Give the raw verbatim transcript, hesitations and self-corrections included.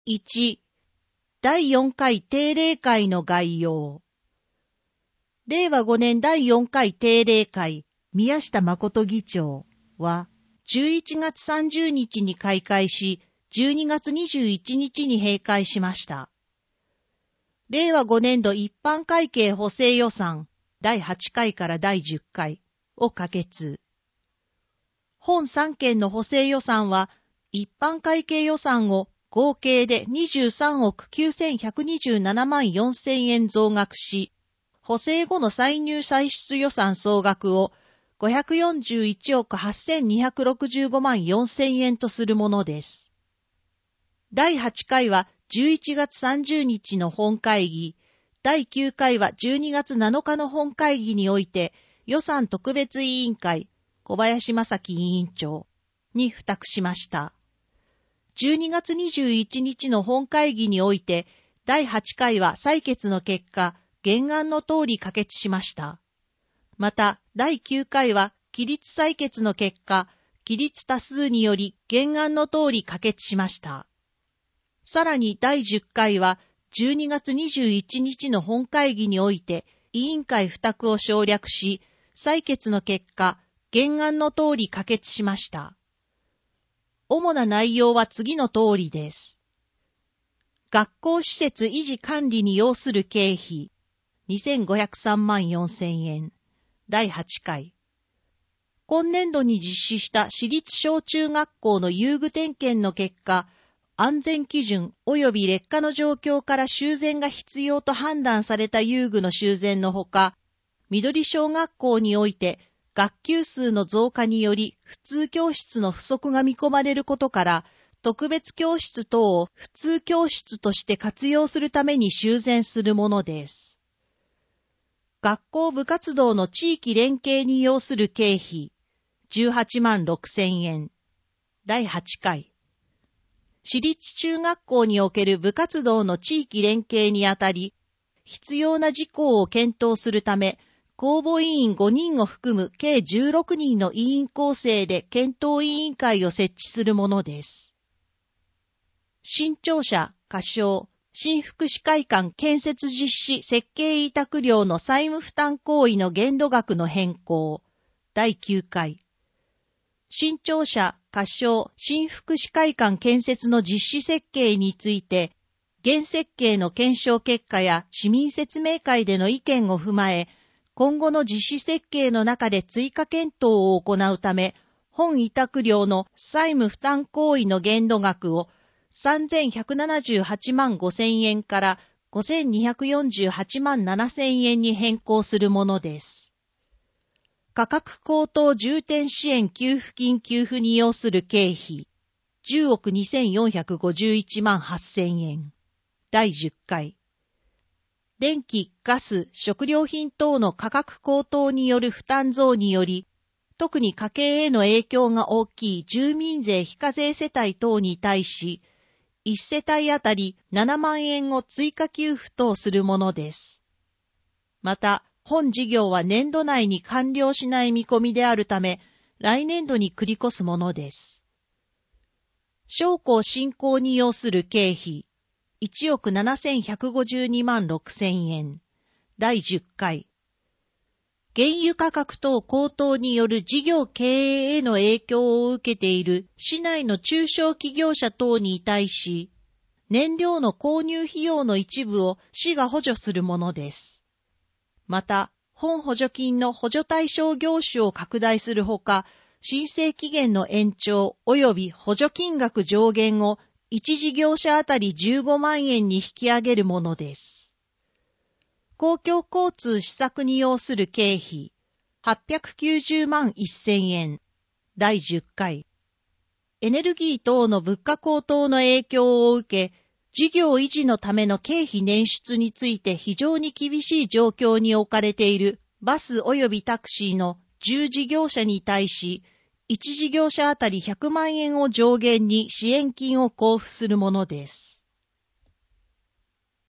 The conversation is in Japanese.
いち、だいよんかい定例会の概要。れいわごねんだいよんかい定例会、宮下誠議長は、じゅういちがつさんじゅうにちに開会し、じゅうにがつにじゅういちにちに閉会しました。れいわごねんど一般会計補正予算だいはちかいからだいじゅっかいを可決。本さんけんの補正予算は、一般会計予算を合計でにじゅうさんおくきゅうせんひゃくにじゅうななまんよんせんえん増額し、補正後の歳入歳出予算総額をごひゃくよんじゅういちおくはっせんにひゃくろくじゅうごまんよんせんえんとするものです。だいはちかいはじゅういちがつさんじゅうにちの本会議、だいきゅうかいはじゅうにがつなのかの本会議において予算特別委員会小林正樹委員長に付託しました。じゅうにがつにじゅういちにちの本会議においてだいはちかいは採決の結果、原案の通り可決しました。また、だいきゅうかいは起立採決の結果、起立多数により原案の通り可決しました。さらにだいじゅっかいはじゅうにがつにじゅういちにちの本会議において委員会付託を省略し、採決の結果、原案の通り可決しました。主な内容は次の通りです。学校施設維持管理に要する経費、にせんごひゃくさんまんよんせんえん。だいはちかい。今年度に実施した私立小中学校の遊具点検の結果、安全基準及び劣化の状況から修繕が必要と判断された遊具の修繕のほか、緑小学校において学級数の増加により普通教室の不足が見込まれることから、特別教室等を普通教室として活用するために修繕するものです。学校部活動の地域連携に要する経費、じゅうはちまんろくせんえん。だいはちかい。私立中学校における部活動の地域連携にあたり、必要な事項を検討するため、公募委員ごにんを含む計じゅうろくにんの委員構成で検討委員会を設置するものです。新庁舎、仮称、新福祉会館建設実施設計委託料の債務負担行為の限度額の変更。だいきゅうかい。新庁舎、仮称、新福祉会館建設の実施設計について、現設計の検証結果や市民説明会での意見を踏まえ、今後の実施設計の中で追加検討を行うため、本委託料の債務負担行為の限度額をさんぜんひゃくななじゅうはちまんごせんえんからごせんにひゃくよんじゅうはちまんななせんえんに変更するものです。価格高騰重点支援給付金給付に要する経費、じゅうおくにせんよんひゃくごじゅういちまんはっせんえん。だいじゅっかい。電気、ガス、食料品等の価格高騰による負担増により、特に家計への影響が大きい住民税非課税世帯等に対し、いちせたいあたりななまんえんを追加給付等するものです。また、本事業は年度内に完了しない見込みであるため、来年度に繰り越すものです。商工振興に要する経費、いちおくななせんひゃくごじゅうにまんろくせんえん。だいじゅっかい。原油価格等高騰による事業経営への影響を受けている市内の中小企業者等に対し、燃料の購入費用の一部を市が補助するものです。また、本補助金の補助対象業種を拡大するほか、申請期限の延長及び補助金額上限を一事業者あたりじゅうごまんえんに引き上げるものです。公共交通施策に要する経費、はっぴゃくきゅうじゅうまんせんえん。だいじゅっかい。エネルギー等の物価高騰の影響を受け、事業維持のための経費捻出について非常に厳しい状況に置かれているバス及びタクシーのじゅう事業者に対し、いち事業者あたりひゃくまんえんを上限に支援金を交付するものです。